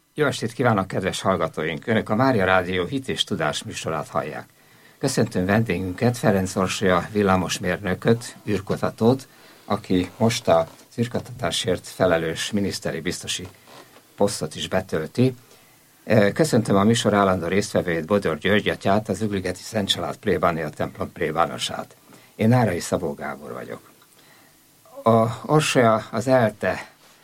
Jó estét kívánok, kedves hallgatóink! Önök a Mária Rádió Hit és Tudás műsorát hallják. Köszöntöm vendégünket, Ferenc Orsolya villamosmérnököt, űrkutatót, aki most az űrkutatásért felelős miniszteri biztosi posztot is betölti. Köszöntöm a műsor állandó résztvevőjét, Bodor György atyát, az Ugligeti Szent Család plébánia templom plébánosát. Én Nárai Szabó Gábor vagyok. A Orsolya az ELTE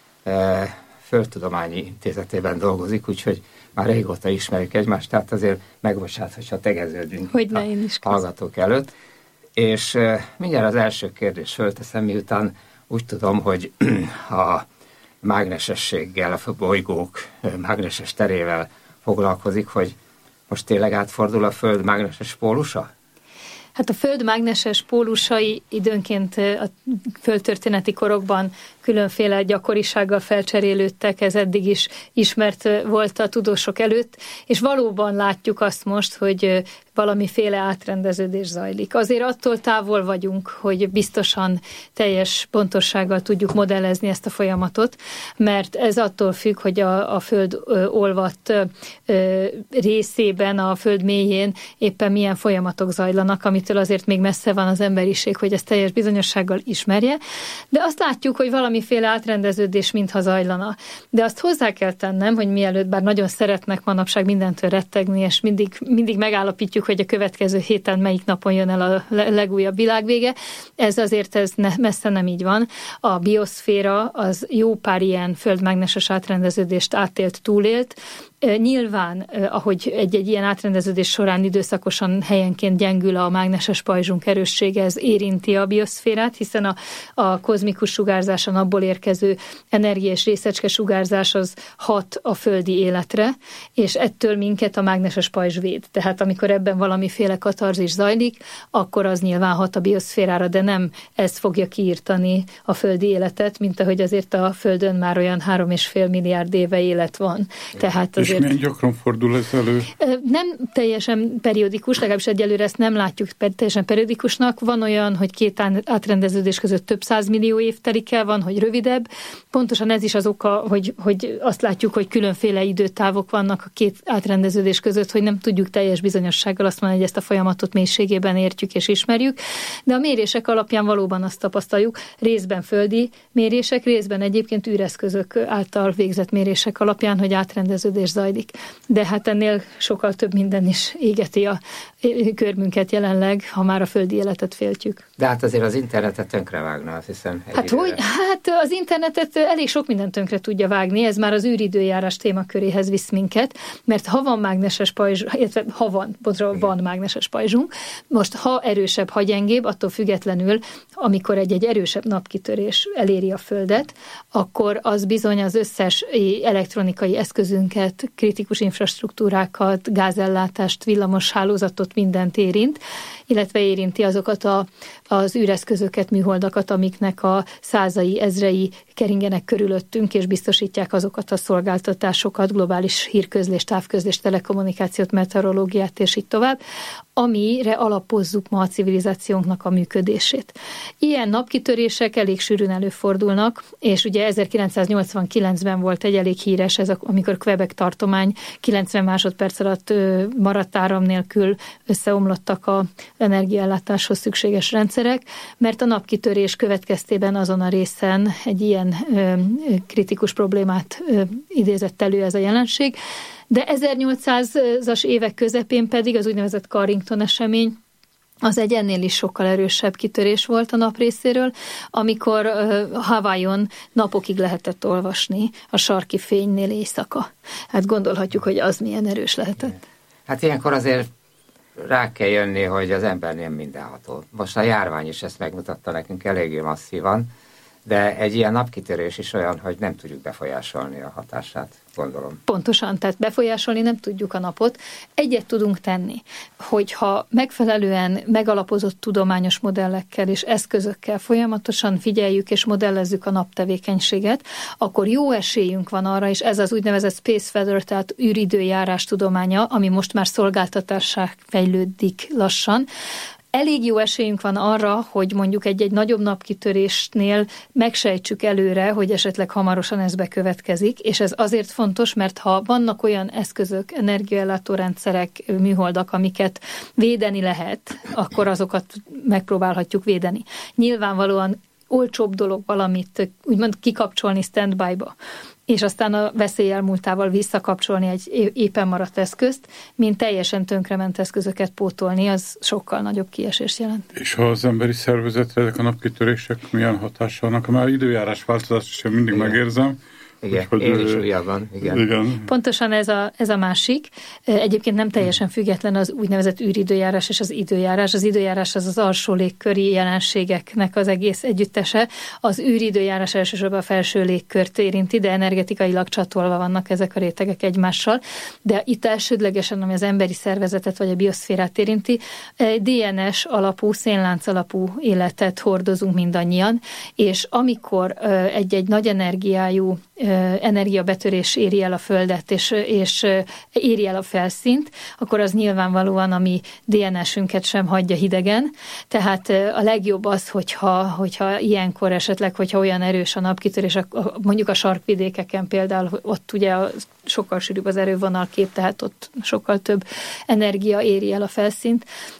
Földtudományi Intézetében dolgozik, úgyhogy már régóta ismerjük egymást, tehát azért megbocsát, hogyha tegeződünk a hallgatók előtt. És mindjárt az első kérdést fölteszem, miután úgy tudom, hogy a mágnesességgel, a bolygók mágneses terével foglalkozik, hogy most tényleg átfordul a Föld mágneses pólusa? Hát a Föld mágneses pólusai időnként a földtörténeti korokban különféle gyakorisággal felcserélődtek, ez eddig is ismert volt a tudósok előtt, és valóban látjuk azt most, hogy valamiféle átrendeződés zajlik. Azért attól távol vagyunk, hogy biztosan teljes pontossággal tudjuk modellezni ezt a folyamatot, mert ez attól függ, hogy a Föld olvadt részében, a Föld mélyén éppen milyen folyamatok zajlanak, amitől azért még messze van az emberiség, hogy ezt teljes bizonyossággal ismerje, de azt látjuk, hogy valamiféle átrendeződés mintha zajlana. De azt hozzá kell tennem, hogy mielőtt, bár nagyon szeretnek manapság mindentől rettegni, és mindig megállapítjuk, hogy a következő héten melyik napon jön el a legújabb világvége, ez messze nem így van. A bioszféra az jó pár ilyen földmágneses átrendeződést átélt, túlélt. Nyilván, ahogy egy ilyen átrendeződés során időszakosan helyenként gyengül a mágneses pajzsunk erőssége, ez érinti a bioszférát, hiszen a kozmikus sugárzás, a napból érkező energia és részecske sugárzás az hat a földi életre, és ettől minket a mágneses pajzs véd. Tehát amikor ebben valamiféle katarzis zajlik, akkor az nyilván hat a bioszférára, de nem ez fogja kiírtani a földi életet, mint ahogy azért a Földön már olyan 3,5 milliárd éve élet van. Tehát és milyen gyakran fordul ez elő? Nem teljesen periódikus, legalábbis egyelőre ezt nem látjuk teljesen periódikusnak. Van olyan, hogy két átrendeződés között több 100 millió év telik el, van, hogy rövidebb. Pontosan ez is az oka, hogy azt látjuk, hogy különféle időtávok vannak a két átrendeződés között, hogy nem tudjuk teljes bizonyossággal azt mondani, hogy ezt a folyamatot mélységében értjük és ismerjük. De a mérések alapján valóban azt tapasztaljuk, részben földi mérések, részben egyébként űreszközök által végzett mérések alapján, hogy átrendeződés zajlik. De hát ennél sokkal több minden is égeti a körmünket jelenleg, ha már a földi életet féltjük. De hát azért az internetet tönkrevágna, azt hiszem. Hát az internetet elég sok mindent tönkre tudja vágni, ez már az űridőjárás témaköréhez visz minket, mert ha van mágneses pajzs, illetve van mágneses pajzsunk, most ha erősebb, ha gyengébb, attól függetlenül, amikor egy erősebb napkitörés eléri a Földet, akkor az bizony az összes elektronikai eszközünket, kritikus infrastruktúrákat, gázellátást, villamos hálózatot, mindent érint, illetve érinti azokat az űreszközöket, műholdakat, amiknek a százai, ezrei keringenek körülöttünk, és biztosítják azokat a szolgáltatásokat, globális hírközlést, távközlést, telekommunikációt, meteorológiát, és így tovább, amire alapozzuk ma a civilizációnknak a működését. Ilyen napkitörések elég sűrűn előfordulnak, és ugye 1989-ben volt egy elég híres, amikor Quebec tartomány 90 másodperc alatt maradt áram nélkül összeomlottak az energiaellátáshoz szükséges rendszerek, mert a napkitörés következtében azon a részen egy ilyen kritikus problémát idézett elő ez a jelenség. De 1800-as évek közepén pedig az úgynevezett Carrington esemény, az egy ennél is sokkal erősebb kitörés volt a nap részéről, amikor Hawaiion napokig lehetett olvasni a sarki fénynél éjszaka. Hát gondolhatjuk, hogy az milyen erős lehetett. Hát ilyenkor azért rá kell jönni, hogy az ember nem mindenható. Most a járvány is ezt megmutatta nekünk eléggé masszívan, de egy ilyen napkitörés is olyan, hogy nem tudjuk befolyásolni a hatását, gondolom. Pontosan, tehát befolyásolni nem tudjuk a napot. Egyet tudunk tenni, hogyha megfelelően megalapozott tudományos modellekkel és eszközökkel folyamatosan figyeljük és modellezzük a naptevékenységet, akkor jó esélyünk van arra, és ez az úgynevezett space weather, tehát űridőjárás tudománya, ami most már szolgáltatássá fejlődik lassan, elég jó esélyünk van arra, hogy mondjuk egy nagyobb napkitörésnél megsejtsük előre, hogy esetleg hamarosan ez bekövetkezik, és ez azért fontos, mert ha vannak olyan eszközök, energiaellátórendszerek, műholdak, amiket védeni lehet, akkor azokat megpróbálhatjuk védeni. Nyilvánvalóan olcsóbb dolog valamit úgymond kikapcsolni standby-ba, és aztán a veszély elmúltával visszakapcsolni egy éppen maradt eszközt, mint teljesen tönkrement eszközöket pótolni, az sokkal nagyobb kiesést jelent. És ha az emberi szervezetre ezek a napkitörések milyen hatással vannak? Már időjárás változást sem mindig megérzem. Igen, én is újabban. Igen. Pontosan ez a másik. Egyébként nem teljesen független az úgynevezett űridőjárás és az időjárás. Az időjárás az alsó légköri jelenségeknek az egész együttese. Az űridőjárás elsősorban a felső légkört érinti, de energetikailag csatolva vannak ezek a rétegek egymással. De itt elsődlegesen, ami az emberi szervezetet vagy a bioszférát érinti, DNS alapú, szénlánc alapú életet hordozunk mindannyian, és amikor egy nagy energiájú energiabetörés éri el a Földet, és éri el a felszínt, akkor az nyilvánvalóan a mi DNS-ünket sem hagyja hidegen. Tehát a legjobb az, hogyha ilyenkor esetleg, hogyha olyan erős a napkitörés, mondjuk a sarkvidékeken például, ott ugye sokkal sűrűbb az erővonalkép, tehát ott sokkal több energia éri el a felszínt,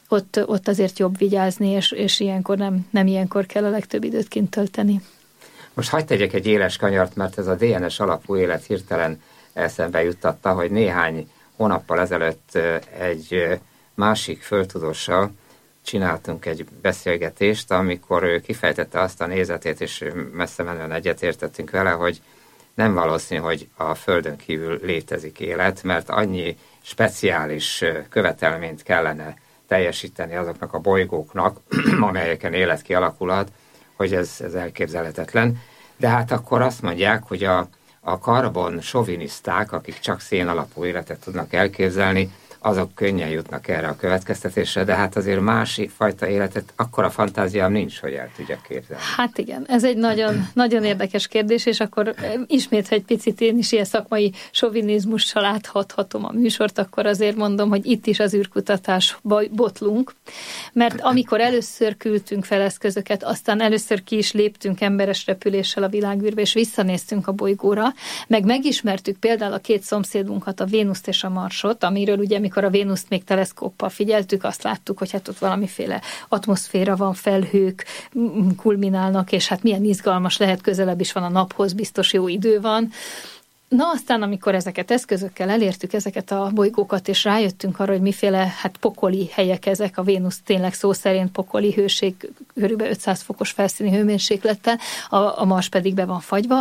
ott azért jobb vigyázni, és ilyenkor nem ilyenkor kell a legtöbb időt kint tölteni. Most hadd tegyek egy éles kanyart, mert ez a DNS alapú élet hirtelen eszembe juttatta, hogy néhány hónappal ezelőtt egy másik földtudóssal csináltunk egy beszélgetést, amikor ő kifejtette azt a nézetét, és messze menően egyetértettünk vele, hogy nem valószínű, hogy a Földön kívül létezik élet, mert annyi speciális követelményt kellene teljesíteni azoknak a bolygóknak, amelyeken élet kialakulhat, hogy ez elképzelhetetlen. De hát akkor azt mondják, hogy a karbon soviniszták, akik csak szén alapú életet tudnak elképzelni, azok könnyen jutnak erre a következtetésre, de hát azért másik fajta életet akkora fantáziám nincs, hogy el tudjak képzelni. Hát igen, ez egy nagyon, nagyon érdekes kérdés, és akkor ismét, ha egy picit én is ilyen szakmai sovinizmussal áthathatom a műsort, akkor azért mondom, hogy itt is az űrkutatásba botlunk, mert amikor először küldtünk fel eszközöket, aztán először ki is léptünk emberes repüléssel a világűrbe, és visszanéztünk a bolygóra, meg megismertük például a két szomszédunkat, a Vénuszt és a Marsot, amiről ugye amikor a Vénuszt még teleszkóppal figyeltük, azt láttuk, hogy hát ott valamiféle atmoszféra van, felhők kulminálnak, és hát milyen izgalmas lehet, közelebb is van a naphoz, biztos jó idő van. Na aztán, amikor ezeket eszközökkel elértük, ezeket a bolygókat, és rájöttünk arra, hogy miféle pokoli helyek ezek, a Vénusz tényleg szó szerint pokoli hőség, körülbelül 500 fokos felszíni hőmérséklettel, a Mars pedig be van fagyva,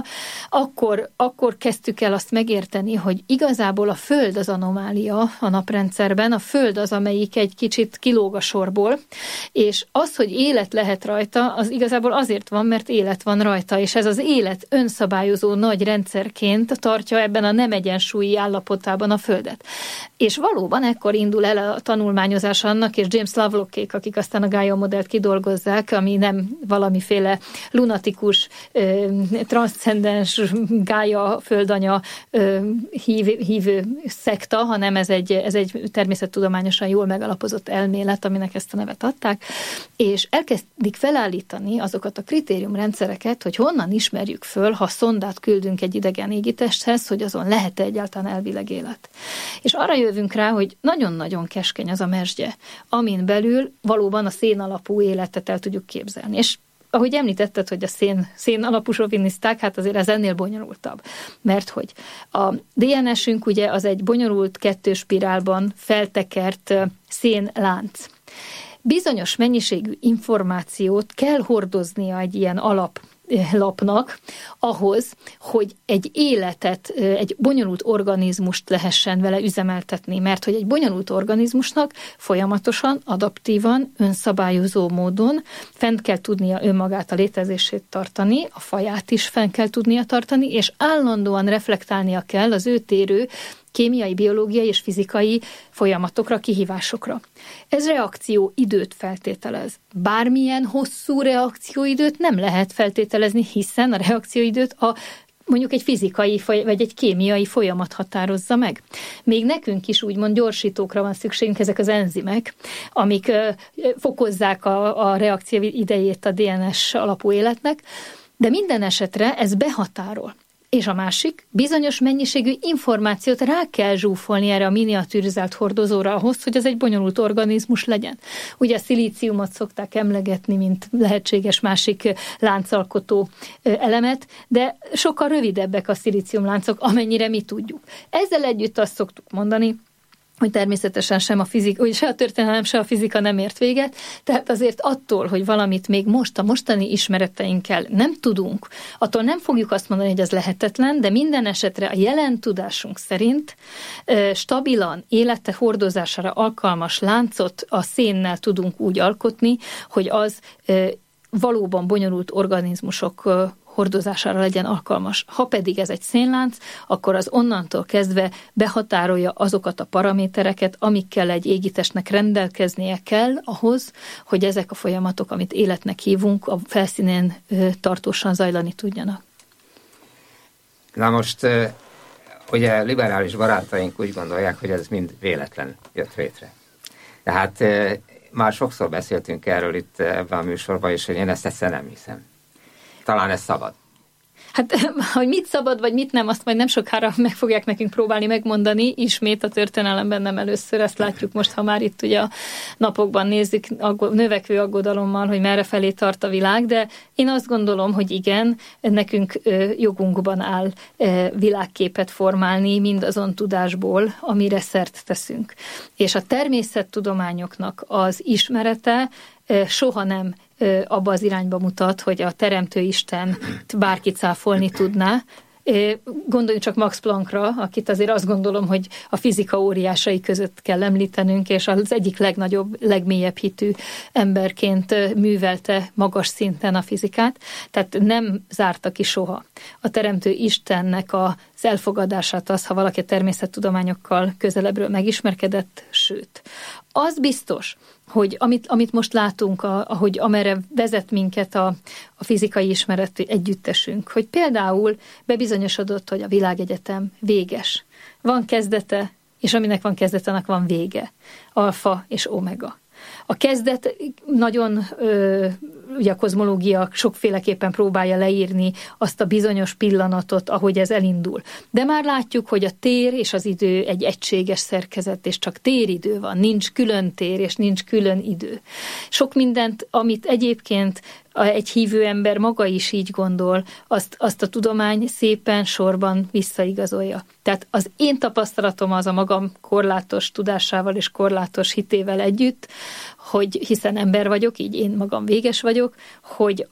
akkor kezdtük el azt megérteni, hogy igazából a Föld az anomália a naprendszerben, a Föld az, amelyik egy kicsit kilóg a sorból, és az, hogy élet lehet rajta, az igazából azért van, mert élet van rajta, és ez az élet önszabályozó nagy rendszerként tartja ebben a nem egyensúlyi állapotában a Földet. És valóban ekkor indul el a tanulmányozás annak, és James Lovelock-ék, akik aztán a Gaia modellt kidolgozzák, ami nem valamiféle lunatikus, transzcendens Gaia földanya hívő szekta, hanem ez egy természettudományosan jól megalapozott elmélet, aminek ezt a nevet adták, és elkezdik felállítani azokat a kritériumrendszereket, hogy honnan ismerjük föl, ha szondát küldünk egy idegen égitesthez, hogy azon lehet-e egyáltalán elvileg élet. És arra jövünk rá, hogy nagyon-nagyon keskeny az a mesdje, amin belül valóban a szén alapú életet el tudjuk képzelni. És ahogy említetted, hogy a szén alapú soviniszták, hát azért ez ennél bonyolultabb. Mert hogy a DNS-ünk ugye az egy bonyolult kettőspirálban feltekert szénlánc. Bizonyos mennyiségű információt kell hordoznia egy ilyen alaplapnak ahhoz, hogy egy életet, egy bonyolult organizmust lehessen vele üzemeltetni, mert hogy egy bonyolult organizmusnak folyamatosan, adaptívan, önszabályozó módon fent kell tudnia önmagát, a létezését tartani, a faját is fent kell tudnia tartani, és állandóan reflektálnia kell az őt érő kémiai, biológiai és fizikai folyamatokra, kihívásokra. Ez reakcióidőt feltételez. Bármilyen hosszú reakcióidőt nem lehet feltételezni, hiszen a reakcióidőt a mondjuk egy fizikai vagy egy kémiai folyamat határozza meg. Még nekünk is úgymond gyorsítókra van szükségünk, ezek az enzimek, amik fokozzák a reakció idejét a DNS alapú életnek, de minden esetre ez behatárol. És a másik, bizonyos mennyiségű információt rá kell zsúfolni erre a miniatűrizált hordozóra ahhoz, hogy ez egy bonyolult organizmus legyen. Ugye a szilíciumot szokták emlegetni, mint lehetséges másik láncalkotó elemet, de sokkal rövidebbek a szilíciumláncok, amennyire mi tudjuk. Ezzel együtt azt szoktuk mondani, hogy természetesen se a történelem, se a fizika nem ért véget, tehát azért attól, hogy valamit még most a mostani ismereteinkkel nem tudunk, attól nem fogjuk azt mondani, hogy ez lehetetlen, de minden esetre a jelen tudásunk szerint stabilan, élete hordozására alkalmas láncot a szénnel tudunk úgy alkotni, hogy az valóban bonyolult organizmusok hordozására legyen alkalmas. Ha pedig ez egy szénlánc, akkor az onnantól kezdve behatárolja azokat a paramétereket, amikkel egy égitestnek rendelkeznie kell ahhoz, hogy ezek a folyamatok, amit életnek hívunk, a felszínén tartósan zajlani tudjanak. Na most, ugye liberális barátaink úgy gondolják, hogy ez mind véletlen jött létre. Tehát már sokszor beszéltünk erről itt ebben a műsorban, és én ezt egyszerűen nem hiszem. Talán ez szabad. Hát, hogy mit szabad, vagy mit nem, azt majd nem sokára meg fogják nekünk próbálni megmondani, ismét a történelemben nem először, ezt látjuk most, ha már itt ugye a napokban nézzük növekvő aggodalommal, hogy merre felé tart a világ, de én azt gondolom, hogy igen, nekünk jogunkban áll világképet formálni mindazon tudásból, amire szert teszünk. És a természettudományoknak az ismerete soha nem abba az irányba mutat, hogy a Teremtő Isten bárki cáfolni tudná. Gondoljunk csak Max Planckra, akit azért azt gondolom, hogy a fizika óriásai között kell említenünk, és az egyik legnagyobb, legmélyebb hitű emberként művelte magas szinten a fizikát. Tehát nem zárta ki soha a Teremtő Istennek az elfogadását az, ha valaki a természettudományokkal közelebbről megismerkedett, sőt. Az biztos, hogy amit most látunk, ahogy amerre vezet minket a fizikai ismeret együttesünk, hogy például bebizonyosodott, hogy a világegyetem véges. Van kezdete, és aminek van kezdete, annak van vége. Alfa és omega. A kezdet nagyon, ugye a kozmológia sokféleképpen próbálja leírni azt a bizonyos pillanatot, ahogy ez elindul. De már látjuk, hogy a tér és az idő egy egységes szerkezet, és csak téridő van, nincs külön tér, és nincs külön idő. Sok mindent, amit egyébként egy hívő ember maga is így gondol, azt a tudomány szépen sorban visszaigazolja. Tehát az én tapasztalatom az a magam korlátos tudásával és korlátos hitével együtt, hogy hiszen ember vagyok, így én magam véges vagyok, hogy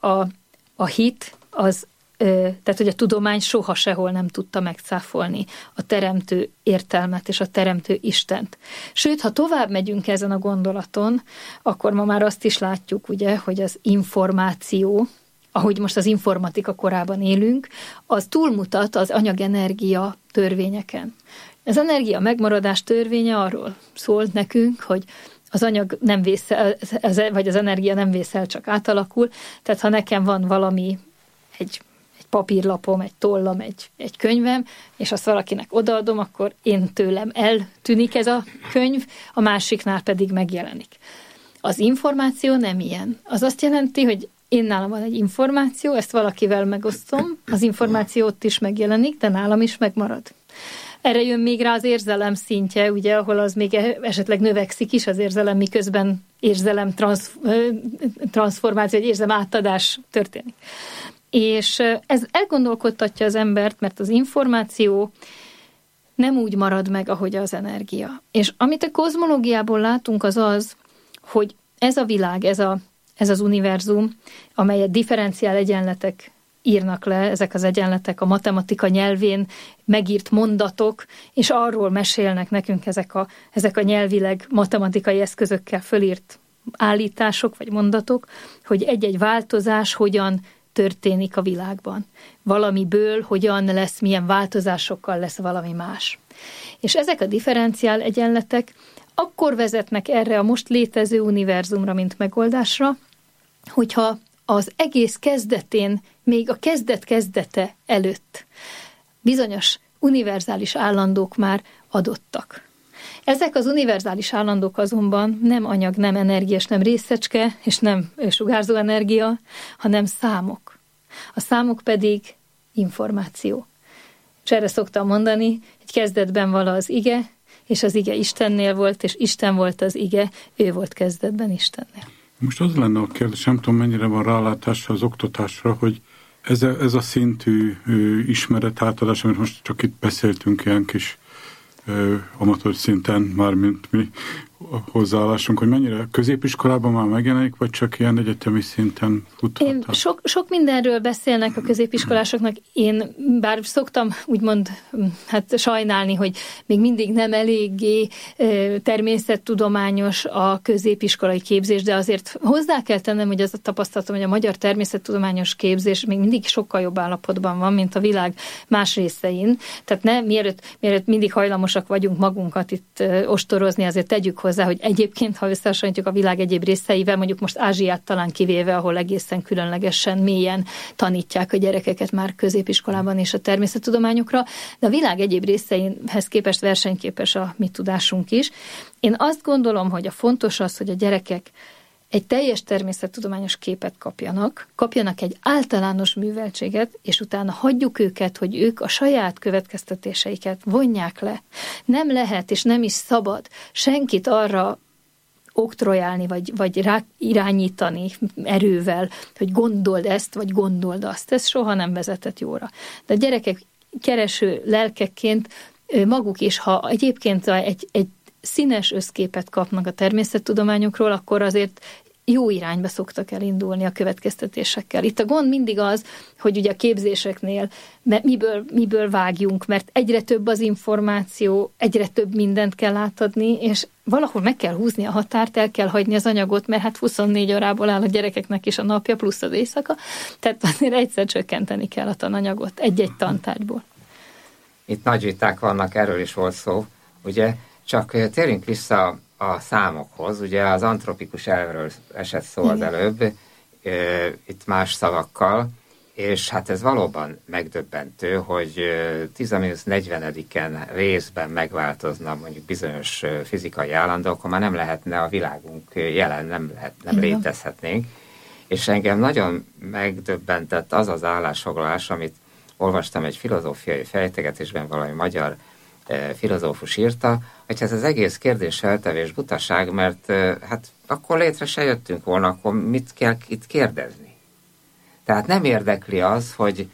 a hit az, tehát hogy a tudomány soha sehol nem tudta megcáfolni a teremtő értelmet és a teremtő Istent. Sőt, ha tovább megyünk ezen a gondolaton, akkor ma már azt is látjuk, ugye, hogy az információ, ahogy most az informatika korában élünk, az túlmutat az anyagenergia törvényeken. Az energia megmaradás törvénye arról szólt nekünk, hogy az anyag nem vészel, vagy az energia nem vészel, csak átalakul. Tehát ha nekem van valami, egy papírlapom, egy tollam, egy könyvem, és azt valakinek odaadom, akkor én tőlem eltűnik ez a könyv, a másiknál pedig megjelenik. Az információ nem ilyen. Az azt jelenti, hogy én nálam van egy információ, ezt valakivel megosztom, az információ ott is megjelenik, de nálam is megmarad. Erre jön még rá az érzelem szintje, ugye, ahol az még esetleg növekszik is az érzelem, miközben érzelem transformáció, vagy érzelem átadás történik. És ez elgondolkodtatja az embert, mert az információ nem úgy marad meg, ahogy az energia. És amit a kozmológiából látunk, az az, hogy ez a világ, ez az univerzum, amelyet differenciál egyenletek írnak le, ezek az egyenletek a matematika nyelvén megírt mondatok, és arról mesélnek nekünk ezek a nyelvileg matematikai eszközökkel fölírt állítások vagy mondatok, hogy egy-egy változás hogyan történik a világban. Valamiből hogyan lesz, milyen változásokkal lesz valami más. És ezek a differenciál egyenletek akkor vezetnek erre a most létező univerzumra, mint megoldásra, hogyha az egész kezdetén, még a kezdete előtt bizonyos univerzális állandók már adottak. Ezek az univerzális állandók azonban nem anyag, nem energia, és nem részecske, és nem sugárzó energia, hanem számok. A számok pedig információ. És erre szoktam mondani, hogy kezdetben vala az ige, és az ige Istennél volt, és Isten volt az ige, ő volt kezdetben Istennél. Most az lenne a kérdés, nem tudom, mennyire van rálátása az oktatásra, hogy ez a szintű ismeretátadás, amit most csak itt beszéltünk, ilyen kis amatőr szinten, mármint mi hozzáállásunk, hogy mennyire középiskolában már megjelenik, vagy csak ilyen egyetemi szinten futhatnak? Sok mindenről beszélnek a középiskolásoknak. Én bár szoktam úgymond sajnálni, hogy még mindig nem eléggé természettudományos a középiskolai képzés, de azért hozzá kell tennem, hogy az a tapasztalatom, hogy a magyar természettudományos képzés még mindig sokkal jobb állapotban van, mint a világ más részein. Tehát mielőtt mindig hajlamosak vagyunk magunkat itt ostorozni, azért tegyük hozzá, hogy egyébként, ha összehasonlítjuk a világ egyéb részeivel, mondjuk most Ázsiát talán kivéve, ahol egészen különlegesen mélyen tanítják a gyerekeket már középiskolában és a természettudományokra, de a világ egyéb részeihez képest versenyképes a mi tudásunk is. Én azt gondolom, hogy a fontos az, hogy a gyerekek egy teljes természettudományos képet kapjanak egy általános műveltséget, és utána hagyjuk őket, hogy ők a saját következtetéseiket vonják le. Nem lehet és nem is szabad senkit arra oktrojálni, vagy rá irányítani erővel, hogy gondold ezt, vagy gondold azt. Ez soha nem vezetett jóra. De a gyerekek kereső lelkekként maguk is, ha egyébként egy színes összképet kapnak a természettudományokról, akkor azért jó irányba szoktak elindulni a következtetésekkel. Itt a gond mindig az, hogy ugye a képzéseknél miből vágjunk, mert egyre több az információ, egyre több mindent kell átadni, és valahol meg kell húzni a határt, el kell hagyni az anyagot, mert hát 24 órából áll a gyerekeknek is a napja, plusz az éjszaka, tehát azért egyszer csökkenteni kell a tananyagot egy-egy tantárgyból. Itt nagy viták vannak, erről is volt szó, ugye, csak térjünk vissza a számokhoz, ugye az antropikus elvről esett szó az előbb, itt más szavakkal, és hát ez valóban megdöbbentő, hogy 10-40 részben megváltozna mondjuk bizonyos fizikai állandók, akkor már nem lehetne a világunk jelen, nem létezhetnénk. És engem nagyon megdöbbentett az az állásfoglalás, amit olvastam egy filozófiai fejtegetésben, valami magyar filozófus írta, hogy ez az egész kérdésfeltevés butaság, mert hát akkor létre se jöttünk volna, akkor mit kell itt kérdezni? Tehát nem érdekli az, hogy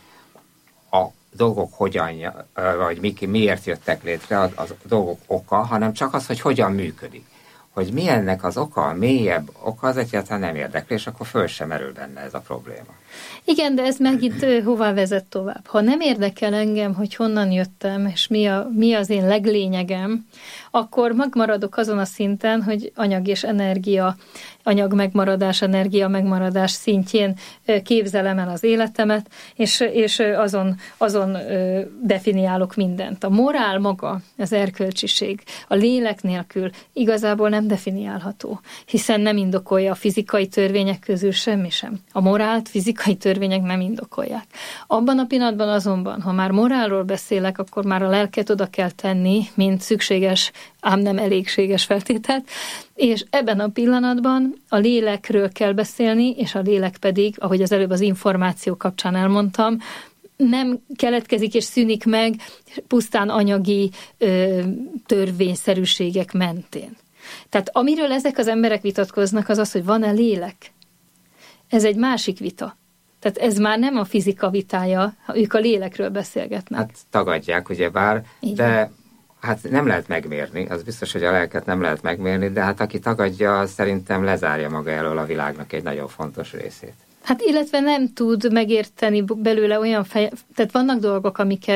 a dolgok hogyan, vagy miért jöttek létre, a dolgok oka, hanem csak az, hogy hogyan működik. Hogy mi ennek az oka, a mélyebb oka, az egyáltalán nem érdekli, és akkor föl sem merül benne ez a probléma. Igen, de ez megint hová vezet tovább. Ha nem érdekel engem, hogy honnan jöttem, és mi az én leglényegem, akkor megmaradok azon a szinten, hogy anyag és energia, anyag megmaradás, energia megmaradás szintjén képzelem el az életemet, és azon definiálok mindent. A morál maga, az erkölcsiség, a lélek nélkül igazából nem definiálható, hiszen nem indokolja a fizikai törvények közül semmi sem. A morált fizikai törvények nem indokolják. Abban a pillanatban azonban, ha már morálról beszélek, akkor már a lelket oda kell tenni, mint szükséges, ám nem elégséges feltételt, és ebben a pillanatban a lélekről kell beszélni, és a lélek pedig, ahogy az előbb az információ kapcsán elmondtam, nem keletkezik és szűnik meg pusztán anyagi törvényszerűségek mentén. Tehát amiről ezek az emberek vitatkoznak, az az, hogy van-e lélek. Ez egy másik vita. Tehát ez már nem a fizika vitája, ha ők a lélekről beszélgetnek. Hát tagadják, ugyebár, de hát nem lehet megmérni, az biztos, hogy a lelket nem lehet megmérni, de hát aki tagadja, szerintem lezárja maga elől a világnak egy nagyon fontos részét. Hát illetve nem tud megérteni belőle olyan tehát vannak dolgok,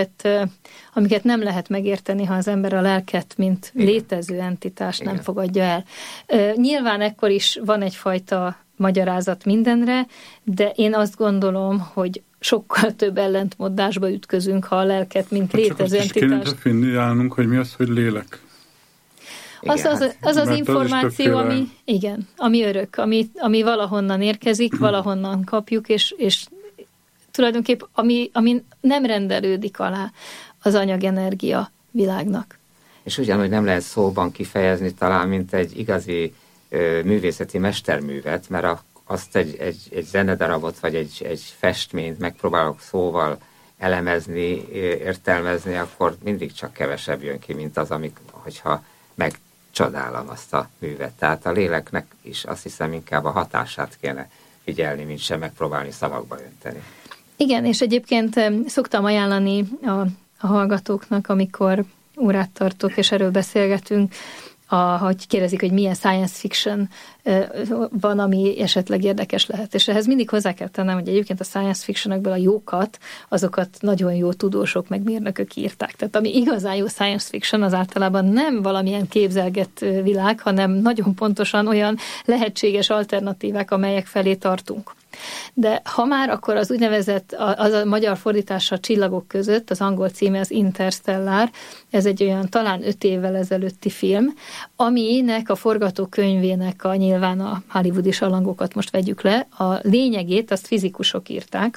amiket nem lehet megérteni, ha az ember a lelket, mint létező entitást nem fogadja el. Nyilván ekkor is van egyfajta magyarázat mindenre, de én azt gondolom, hogy sokkal több ellentmondásba ütközünk, ha a lelket, mint létező entitást. Csak azt is kéne definiálnunk, hogy mi az, hogy lélek. Az információ, ami örök, ami valahonnan érkezik, valahonnan kapjuk, és tulajdonképp ami nem rendelődik alá az anyagenergia világnak. És ugyanúgy nem lehet szóban kifejezni talán, mint egy igazi művészeti mesterművet, mert azt egy zenedarabot, vagy egy festményt megpróbálok szóval elemezni, értelmezni, akkor mindig csak kevesebb jön ki, mint az, hogyha megcsodálom azt a művet. Tehát a léleknek is azt hiszem inkább a hatását kéne figyelni, mint sem megpróbálni szavakba önteni. Igen, és egyébként szoktam ajánlani a hallgatóknak, amikor órát tartok, és erről beszélgetünk, hogy kérdezik, hogy milyen science fiction van, ami esetleg érdekes lehet. És ehhez mindig hozzá kell tennem, hogy egyébként a science fictionokból a jókat, azokat nagyon jó tudósok meg mérnökök írták. Tehát ami igazán jó science fiction, az általában nem valamilyen képzelgett világ, hanem nagyon pontosan olyan lehetséges alternatívák, amelyek felé tartunk. De ha már, akkor az úgynevezett, az a magyar fordítása Csillagok között, az angol címe az Interstellar, ez egy olyan talán 5 évvel ezelőtti film, aminek a forgatókönyvének nyilván a hollywoodi salangokat most vegyük le, a lényegét azt fizikusok írták,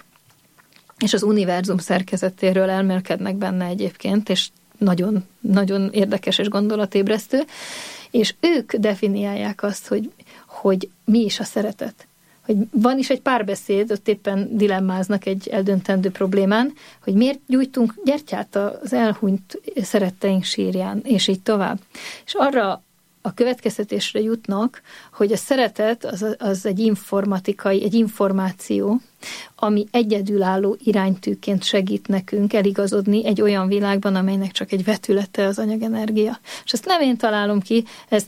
és az univerzum szerkezetéről elmélkednek benne egyébként, és nagyon, nagyon érdekes és gondolatébresztő, és ők definiálják azt, hogy mi is a szeretet. Hogy van is egy párbeszéd, ott éppen dilemmáznak egy eldöntendő problémán, hogy miért gyújtunk gyertyát az elhunyt szeretteink sírján, és így tovább. És arra a következtetésre jutnak, hogy a szeretet az egy egy információ, ami egyedülálló iránytűként segít nekünk eligazodni egy olyan világban, amelynek csak egy vetülete az anyagenergia. És ezt nem én találom ki,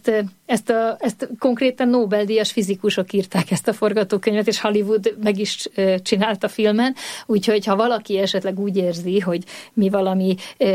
ezt konkrétan Nobel-díjas fizikusok írták ezt a forgatókönyvet, és Hollywood meg is csinálta filmen, úgyhogy ha valaki esetleg úgy érzi, hogy mi valami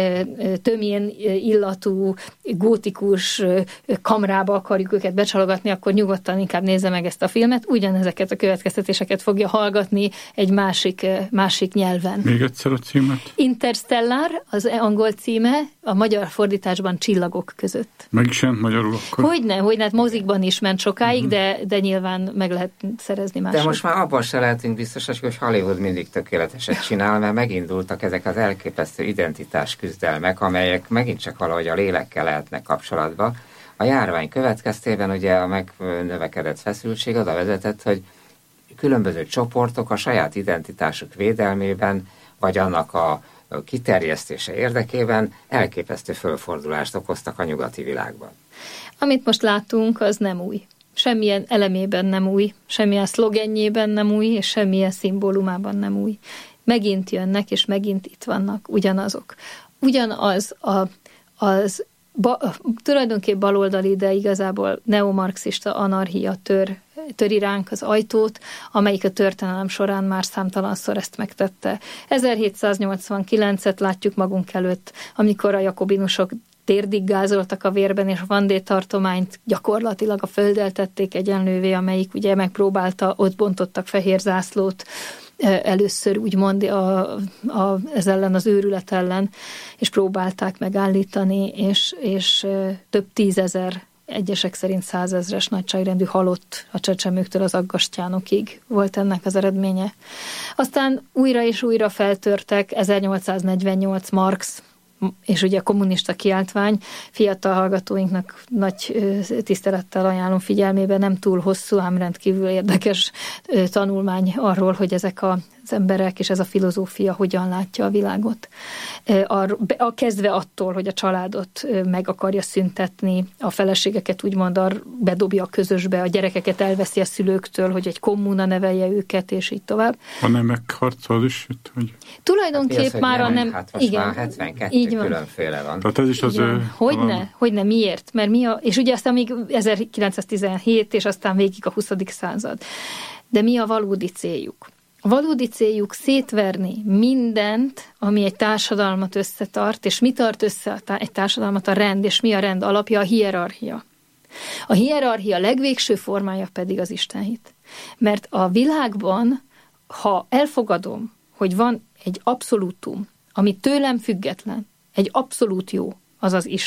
tömén illatú, gótikus kamrába akarjuk őket becsalogatni, akkor nyugodtan inkább nézze meg ezt a filmet, ugyanezeket a következtetéseket fogja hallgatni egy másik nyelven. Még egyszer a címet? Interstellar, az angol címe, a magyar fordításban Csillagok között. Meg is jelent magyarul akkor? Hogyne, hát mozikban is ment sokáig, de nyilván meg lehet szerezni máshol. De most már abban se lehetünk biztosak, hogy Hollywood mindig tökéleteset csinál, mert megindultak ezek az elképesztő identitás küzdelmek, amelyek megint csak valahogy a lélekkel lehetnek kapcsolatban. A járvány következtében ugye a megnövekedett feszültség oda vezetett, hogy különböző csoportok a saját identitásuk védelmében, vagy annak a kiterjesztése érdekében elképesztő fölfordulást okoztak a nyugati világban. Amit most látunk, az nem új. Semmilyen elemében nem új, semmilyen szlogenjében nem új, és semmilyen szimbólumában nem új. Megint jönnek, és megint itt vannak ugyanazok. Ugyanaz tulajdonképp baloldali, de igazából neomarxista anarchia töri ránk az ajtót, amelyik a történelem során már számtalanszor ezt megtette. 1789-et látjuk magunk előtt, amikor a jakobinusok térdig gázoltak a vérben, és a Vendée tartományt gyakorlatilag a földdel tették egyenlővé, amelyik ugye megpróbálta, ott bontottak fehér zászlót, először úgymond ez ellen, az őrület ellen, és próbálták megállítani, és több 10 000, egyesek szerint 100 000-es nagyságrendű halott a csecsemőktől az aggastyánokig volt ennek az eredménye. Aztán újra és újra feltörtek 1848 Marx, és ugye a kommunista kiáltvány, fiatal hallgatóinknak nagy tisztelettel ajánlom figyelmébe, nem túl hosszú, ám rendkívül érdekes tanulmány arról, hogy ezek az emberek és ez a filozófia hogyan látja a világot. Kezdve attól, hogy a családot meg akarja szüntetni, a feleségeket úgymond bedobja a közösbe, a gyerekeket elveszi a szülőktől, hogy egy kommuna nevelje őket, és így tovább. A nemek harca is itt, hogy... Tulajdonképp hát már a nem... Hát most igen, már 72 így különféle van. Tehát ez is az... Hogyne, miért? Mert és ugye aztán még 1917, és aztán végig a 20. század. De mi a valódi céljuk? A valódi céljuk szétverni mindent, ami egy társadalmat összetart, és mi tart össze egy társadalmat? A rend, és mi a rend alapja? A hierarchia. A hierarchia legvégső formája pedig az istenhit. Mert a világban, ha elfogadom, hogy van egy abszolútum, ami tőlem független, egy abszolút jó, az az Isten.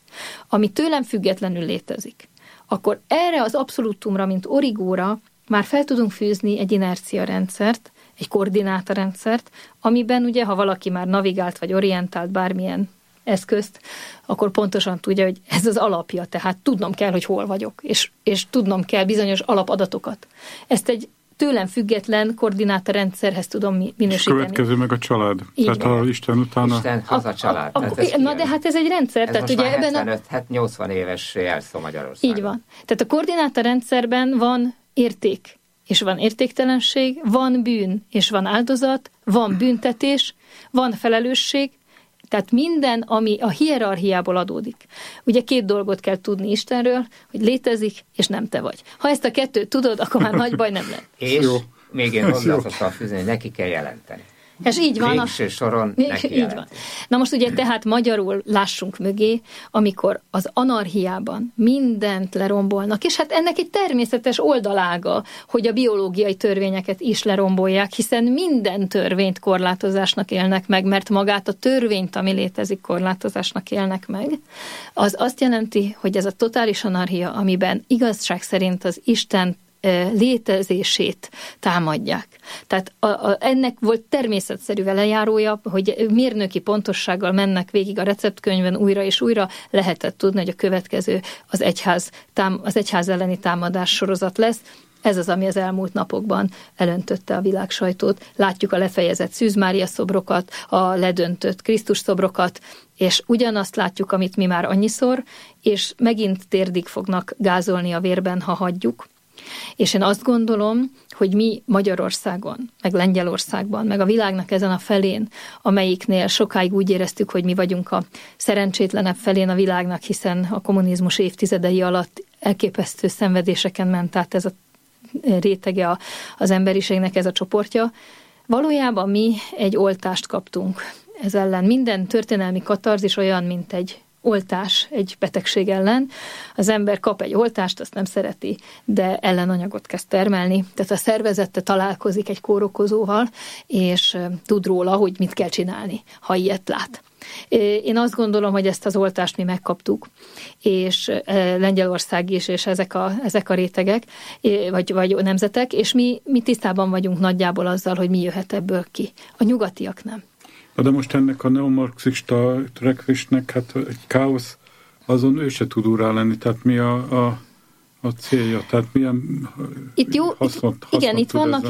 ami tőlem függetlenül létezik, akkor erre az abszolútumra, mint origóra már fel tudunk fűzni egy inerciarendszert, egy koordinátorrendszert, amiben ugye, ha valaki már navigált vagy orientált bármilyen eszközt, akkor pontosan tudja, hogy ez az alapja, tehát tudnom kell, hogy hol vagyok, és tudnom kell bizonyos alapadatokat. Ezt egy tőlem független koordinátorrendszerhez tudom minősíteni. És következő meg a család. Így tehát van. ha Isten utána... Isten, haza, család. Na de hát ez egy rendszer. Ez tehát most ugye már 75-80 éves jelszó Magyarországon. Így van. Tehát a koordinátorrendszerben van érték, és van értéktelenség, van bűn, és van áldozat, van büntetés, van felelősség, tehát minden, ami a hierarchiából adódik. Ugye 2 dolgot kell tudni Istenről, hogy létezik, és nem te vagy. Ha ezt a 2 tudod, akkor már nagy baj nem lesz. És jó. Még én hozzá szoktam fűzni, hogy neki kell jelenteni. És így van. Végső soron neki így van. Na most ugye tehát magyarul lássunk mögé, amikor az anarchiában mindent lerombolnak, és hát ennek egy természetes oldalága, hogy a biológiai törvényeket is lerombolják, hiszen minden törvényt korlátozásnak élnek meg, mert magát a törvényt, ami létezik, korlátozásnak élnek meg. Az azt jelenti, hogy ez a totális anarchia, amiben igazság szerint az Isten létezését támadják. Tehát ennek volt természetszerű velejárója, hogy mérnöki pontossággal mennek végig a receptkönyvben újra és újra, lehetett tudni, hogy a következő az egyház elleni támadás sorozat lesz. Ez az, ami az elmúlt napokban elöntötte a világ sajtót. Látjuk a lefejezett Szűz Mária szobrokat, a ledöntött Krisztus szobrokat, és ugyanazt látjuk, amit mi már annyiszor, és megint térdig fognak gázolni a vérben, ha hagyjuk. És én azt gondolom, hogy mi Magyarországon, meg Lengyelországban, meg a világnak ezen a felén, amelyiknél sokáig úgy éreztük, hogy mi vagyunk a szerencsétlenebb felén a világnak, hiszen a kommunizmus évtizedei alatt elképesztő szenvedéseken ment át ez a rétege az emberiségnek, ez a csoportja. Valójában mi egy oltást kaptunk ez ellen. Minden történelmi katarzis olyan, mint egy oltás egy betegség ellen. Az ember kap egy oltást, azt nem szereti, de ellenanyagot kezd termelni. Tehát a szervezete találkozik egy kórokozóval, és tud róla, hogy mit kell csinálni, ha ilyet lát. Én azt gondolom, hogy ezt az oltást mi megkaptuk, és Lengyelország is, és ezek a rétegek, vagy nemzetek, és mi tisztában vagyunk nagyjából azzal, hogy mi jöhet ebből ki. A nyugatiak nem. De most ennek a neomarxista törekvésnek, hát egy káosz, azon ő se tud urá lenni, tehát mi a célja, tehát milyen hasznot igen, itt vannak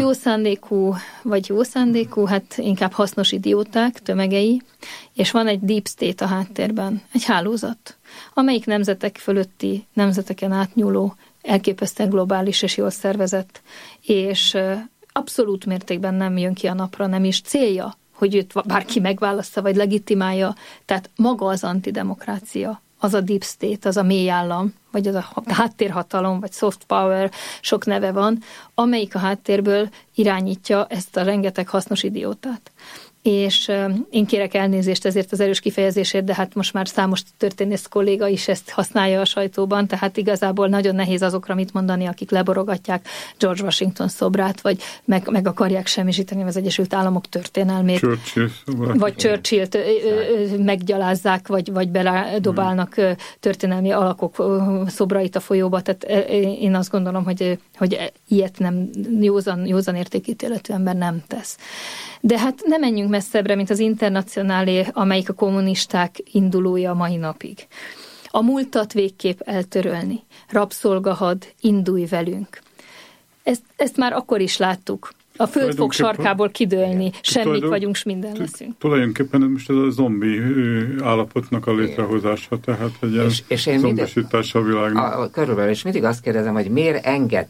jó szándékú, hát inkább hasznos idióták, tömegei, és van egy deep state a háttérben, egy hálózat, amelyik nemzetek fölötti, nemzeteken átnyúló, elképesztően globális és jól szervezett, és abszolút mértékben nem jön ki a napra, nem is célja, hogy őt bárki megválassza, vagy legitimálja. Tehát maga az antidemokrácia, az a deep state, az a mély állam, vagy az a háttérhatalom, vagy soft power, sok neve van, amelyik a háttérből irányítja ezt a rengeteg hasznos idiótát. És én kérek elnézést ezért az erős kifejezésért, de hát most már számos történész kolléga is ezt használja a sajtóban, tehát igazából nagyon nehéz azokra mit mondani, akik leborogatják George Washington szobrát, vagy meg akarják semmisíteni az Egyesült Államok történelmét. Vagy Churchillt meggyalázzák, vagy beledobálnak történelmi alakok szobrait a folyóba. Tehát én azt gondolom, hogy ilyet nem józan értékítéletű ember nem tesz. De hát nem menjünk messzebbre, mint az Internacionálé, amelyik a kommunisták indulója mai napig. A múltat végképp eltörölni. Rabszolgahad, indulj velünk. Ezt már akkor is láttuk. A föld fog sarkából kidőlni, semmik vagyunk, s minden leszünk. Tulajdonképpen most ez a zombi állapotnak a létrehozása, tehát egy ilyen zombisítása a világnak. Körülbelül, és mindig azt kérdezem, hogy miért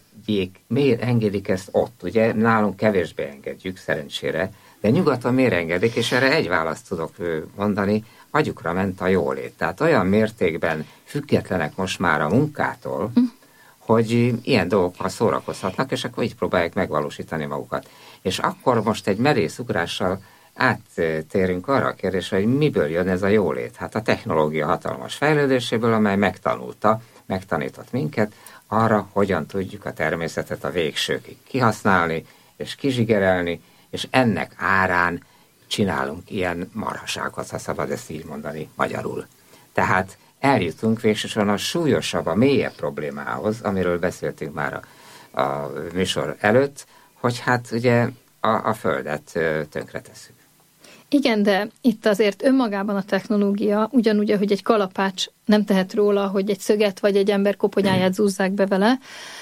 engedik ezt ott? Ugye nálunk kevésbé engedjük, szerencsére, de nyugaton miért engedik, és erre egy választ tudok mondani, agyukra ment a jólét. Tehát olyan mértékben függetlenek most már a munkától, hogy ilyen dolgokkal szórakozhatnak, és akkor így próbálják megvalósítani magukat. És akkor most egy merész ugrással áttérünk arra a kérdésre, hogy miből jön ez a jólét. Hát a technológia hatalmas fejlődéséből, amely megtanított minket arra, hogyan tudjuk a természetet a végsőkig kihasználni, és kizsigerelni, és ennek árán csinálunk ilyen marhaságot, ha szabad ezt így mondani magyarul. Tehát eljutunk végsősorban a súlyosabb, a mélyebb problémához, amiről beszéltünk már a műsor előtt, hogy hát ugye a Földet tönkretesszük. Igen, de itt azért önmagában a technológia, ugyanúgy, hogy egy kalapács nem tehet róla, hogy egy szöget vagy egy ember koponyáját zúzzák be vele,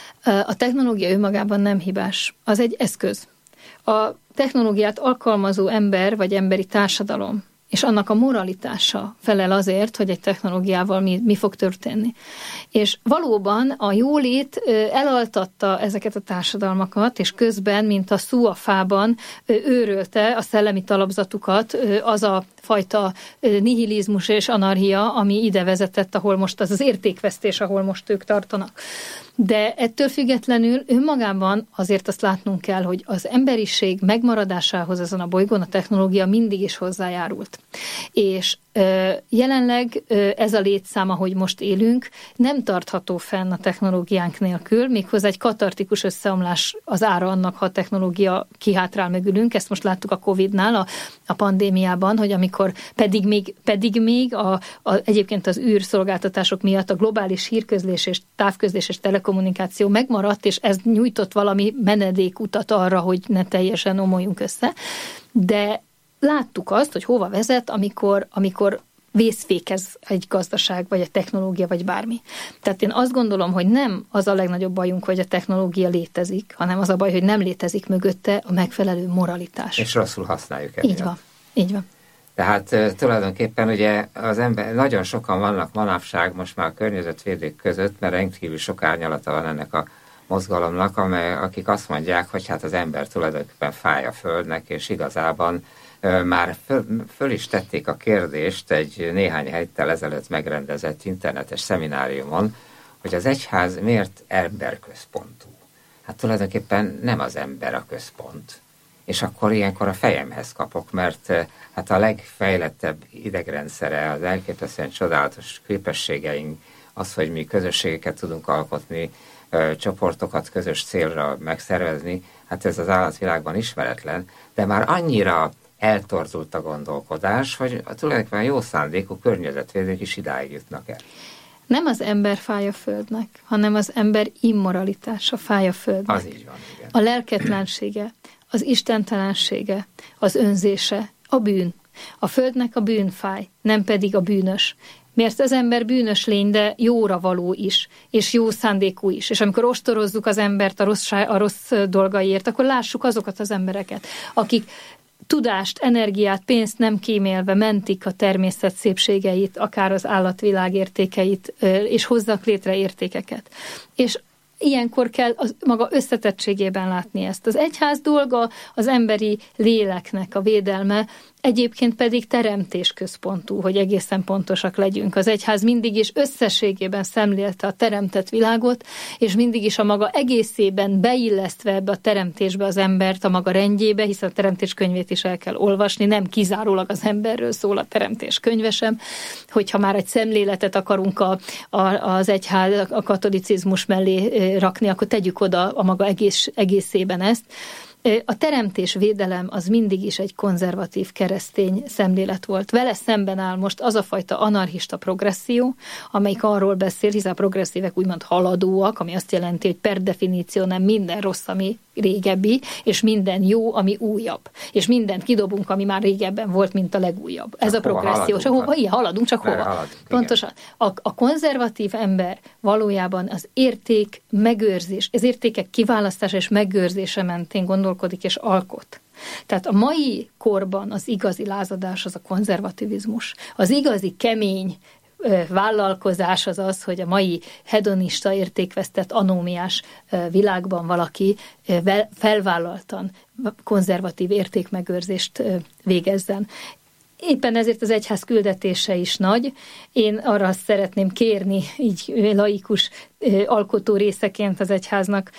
a technológia önmagában nem hibás. Az egy eszköz. A technológiát alkalmazó ember vagy emberi társadalom, és annak a moralitása felel azért, hogy egy technológiával mi fog történni. És valóban a jólét elaltatta ezeket a társadalmakat, és közben, mint a szú a fában, őrölte a szellemi talapzatukat az a fajta nihilizmus és anarchia, ami ide vezetett, ahol most az értékvesztés, ahol most ők tartanak. De ettől függetlenül önmagában azért azt látnunk kell, hogy az emberiség megmaradásához ezen a bolygón a technológia mindig is hozzájárult. És jelenleg ez a létszám, ahogy most élünk, nem tartható fenn a technológiánk nélkül, méghozzá egy katartikus összeomlás az ára annak, ha a technológia kihátrál mögülünk. Ezt most láttuk a Covid-nál, a pandémiában, hogy amikor pedig még egyébként az űrszolgáltatások miatt a globális hírközlés és távközlés és telekommunikáció megmaradt, és ez nyújtott valami menedékutat arra, hogy ne teljesen omoljunk össze. De láttuk azt, hogy hova vezet, amikor vészfékez egy gazdaság, vagy a technológia, vagy bármi. Tehát én azt gondolom, hogy nem az a legnagyobb bajunk, hogy a technológia létezik, hanem az a baj, hogy nem létezik mögötte a megfelelő moralitás. És rosszul használjuk emiatt. Így van. Tehát tulajdonképpen ugye az ember, nagyon sokan vannak manapság most már a környezetvédők között, mert rendkívül sok árnyalata van ennek a mozgalomnak, akik azt mondják, hogy hát az ember tulajdonképpen fáj a Földnek, és igazában már föl is tették a kérdést egy néhány héttel ezelőtt megrendezett internetes szemináriumon, hogy az egyház miért emberközpontú. Hát tulajdonképpen nem az ember a központ. És akkor ilyenkor a fejemhez kapok, mert hát a legfejlettebb idegrendszere, az elképesztően csodálatos képességeink, az, hogy mi közösségeket tudunk alkotni, csoportokat közös célra megszervezni, hát ez az állatvilágban ismeretlen, de már annyira eltorzult a gondolkodás, hogy tulajdonképpen jó szándékú környezetvédők is idáig jutnak el. Nem az ember fáj a Földnek, hanem az ember immoralitása fáj a Földnek. Az így van, igen. A lelketlensége, az istentelensége, az önzése, a bűn. A Földnek a bűn fáj, nem pedig a bűnös. Mert az ember bűnös lény, de jóra való is, és jó szándékú is. És amikor ostorozzuk az embert a rossz dolgaiért, akkor lássuk azokat az embereket, akik tudást, energiát, pénzt nem kímélve mentik a természet szépségeit, akár az állatvilág értékeit, és hozzak létre értékeket. És ilyenkor kell az maga összetettségében látni ezt. Az egyház dolga az emberi léleknek a védelme, egyébként pedig teremtésközpontú, hogy egészen pontosak legyünk. Az egyház mindig is összességében szemlélte a teremtett világot, és mindig is a maga egészében beillesztve ebbe a teremtésbe az embert a maga rendjébe, hiszen a teremtés könyvét is el kell olvasni, nem kizárólag az emberről szól a teremtés könyve sem, hogyha már egy szemléletet akarunk az egyház, a katolicizmus mellé rakni, akkor tegyük oda a maga egészében ezt. A teremtés védelem az mindig is egy konzervatív keresztény szemlélet volt. Vele szemben áll most az a fajta anarchista progresszió, amelyik arról beszél, hiszen a progresszívek úgymond haladóak, ami azt jelenti, hogy per definíció nem minden rossz, ami régebbi, és minden jó, ami újabb. És mindent kidobunk, ami már régebben volt, mint a legújabb. Ez a progresszió. Haladunk, csak hova. Pontosan. A konzervatív ember valójában az érték megőrzés, az értékek kiválasztása és megőrzése mentén gondolkodik és alkot. Tehát a mai korban az igazi lázadás az a konzervativizmus. Az igazi kemény vállalkozás az az, hogy a mai hedonista, értékvesztett, anómiás világban valaki felvállaltan konzervatív értékmegőrzést végezzen. Éppen ezért az egyház küldetése is nagy. Én arra szeretném kérni, így laikus alkotó részeként az egyháznak,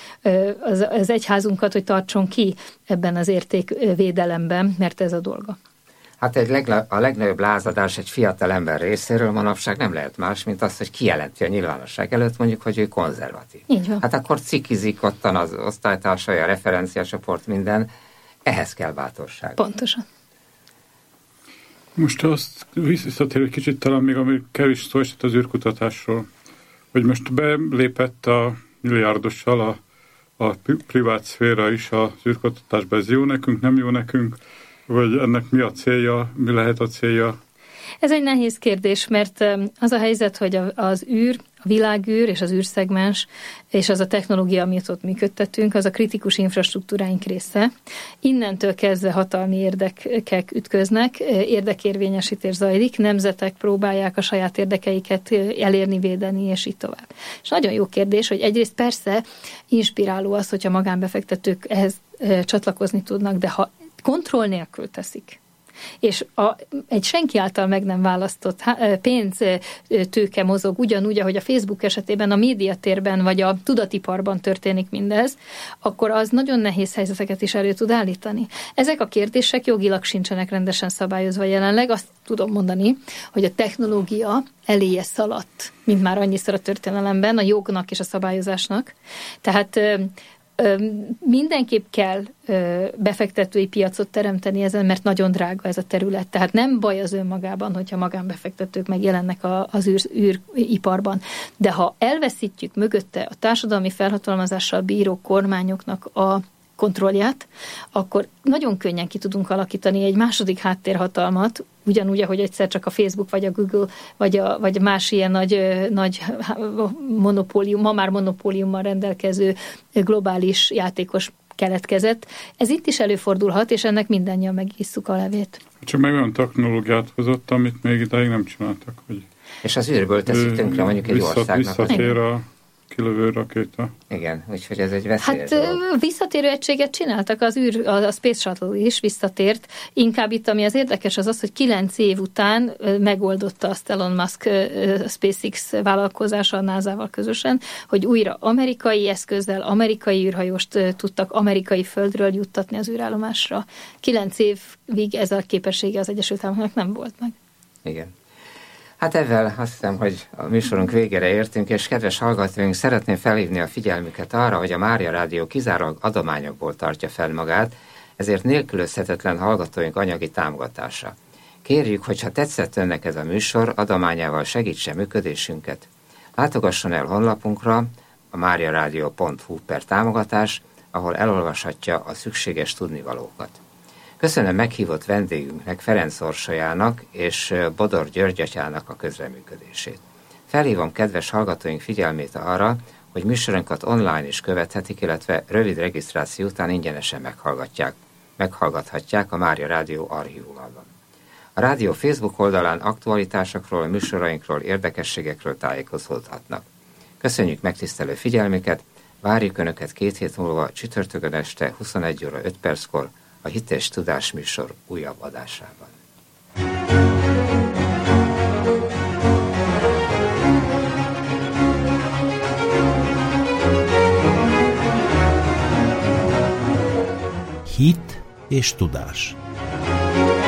az egyházunkat, hogy tartson ki ebben az értékvédelemben, mert ez a dolga. Hát a legnagyobb lázadás egy fiatal ember részéről manapság nem lehet más, mint az, hogy kijelenti a nyilvánosság előtt mondjuk, hogy ő konzervatív. Így van. Hát akkor cikizik ottan az osztálytársai, a referenciacsoport, minden. Ehhez kell bátorság. Pontosan. Most azt visszatér egy kicsit talán még, ami kevés szó esett az űrkutatásról, hogy most belépett a milliárdossal a privát szféra is az űrkutatásba. Ez jó nekünk, nem jó nekünk, vagy ennek mi a célja, mi lehet a célja? Ez egy nehéz kérdés, mert az a helyzet, hogy az űr, a világűr és az űrszegmens, és az a technológia, amit ott működtetünk, az a kritikus infrastruktúráink része. Innentől kezdve hatalmi érdekek ütköznek, érdekérvényesítés zajlik, nemzetek próbálják a saját érdekeiket elérni, védeni, és így tovább. És nagyon jó kérdés, hogy egyrészt persze inspiráló az, hogyha magánbefektetők ehhez csatlakozni tudnak, de ha kontroll nélkül teszik, és egy senki által meg nem választott pénztőke mozog ugyanúgy, ahogy a Facebook esetében a médiatérben vagy a tudatiparban történik mindez, akkor az nagyon nehéz helyzeteket is elő tud állítani. Ezek a kérdések jogilag sincsenek rendesen szabályozva jelenleg. Azt tudom mondani, hogy a technológia eléje szaladt, mint már annyiszor a történelemben, a jognak és a szabályozásnak. Tehát mindenképp kell befektetői piacot teremteni ezen, mert nagyon drága ez a terület. Tehát nem baj az önmagában, hogyha magánbefektetők megjelennek az űriparban. De ha elveszítjük mögötte a társadalmi felhatalmazással bíró kormányoknak a kontrollját, akkor nagyon könnyen ki tudunk alakítani egy második háttérhatalmat, ugyanúgy, ahogy egyszer csak a Facebook, vagy a Google, vagy más ilyen nagy monopólium, ma már monopóliummal rendelkező globális játékos keletkezett. Ez itt is előfordulhat, és ennek mindannyian megisszuk a levét. Csak meg olyan technológiát hozott, amit még idáig nem csináltak. Hogy és az űrből teszik tönkre mondjuk egy országnak. Visszatér a kilövő rakéta. Igen, úgyhogy ez egy veszélyes dolog. Visszatérő egységet csináltak, a Space Shuttle is visszatért. Inkább itt, ami az érdekes, az, hogy 9 év után megoldotta azt Elon Musk SpaceX vállalkozása a NASA-val közösen, hogy újra amerikai eszközzel, amerikai űrhajóst tudtak amerikai földről juttatni az űrállomásra. 9 évig ez a képessége az Egyesült Államoknak nem volt meg. Igen. Hát ezzel azt hiszem, hogy a műsorunk végére értünk, és kedves hallgatóink, szeretném felhívni a figyelmüket arra, hogy a Mária Rádió kizárólag adományokból tartja fel magát, ezért nélkülözhetetlen hallgatóink anyagi támogatása. Kérjük, hogyha tetszett önnek ez a műsor, adományával segítse működésünket. Látogasson el honlapunkra, a mariaradio.hu/támogatás, ahol elolvashatja a szükséges tudnivalókat. Köszönöm meghívott vendégünknek, Ferenc Orsolyának és Bodor György atyának a közreműködését. Felhívom kedves hallgatóink figyelmét arra, hogy műsorunkat online is követhetik, illetve rövid regisztráció után ingyenesen meghallgathatják a Mária Rádió archívumában. A rádió Facebook oldalán aktualitásokról, műsorainkról, érdekességekről tájékozódhatnak. Köszönjük megtisztelő figyelmüket, várjuk Önöket 2 hét múlva csütörtökön este 21:05 a Hit és Tudás műsor újabb adásában. Hit és Tudás.